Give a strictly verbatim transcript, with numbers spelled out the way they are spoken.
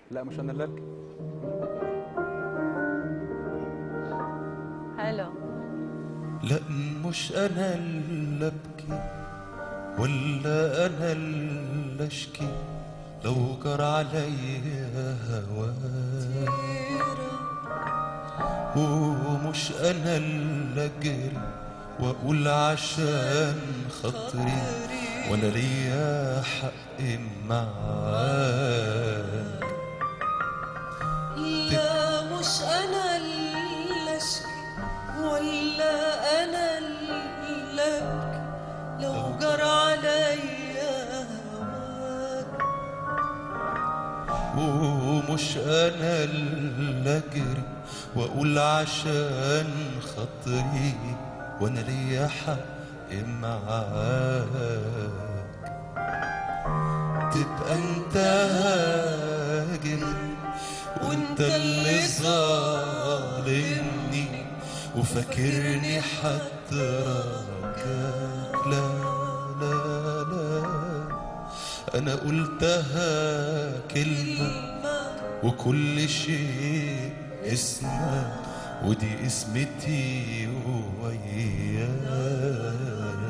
لا مش انا اللي ابكي. حلو. لا مش انا اللي ابكي ولا انا اللي اشكي لو جرى عليا هواك، ومش انا اللي اجري واقول عشان خاطري وانا ليا حق معاك. لا مش انا اللي اشكي ولا انا اللي ابكي لو جرى عليا هواك، ومش انا اللي اجري واقول عشان خاطري وانا ليا حق معاك. تبقى انت هاجم وانت اللي ظالمني وفاكرني حتراجعك. لا لا لا انا قلتها كلمة وكل شيء اسمك ودي اسمتي وياك.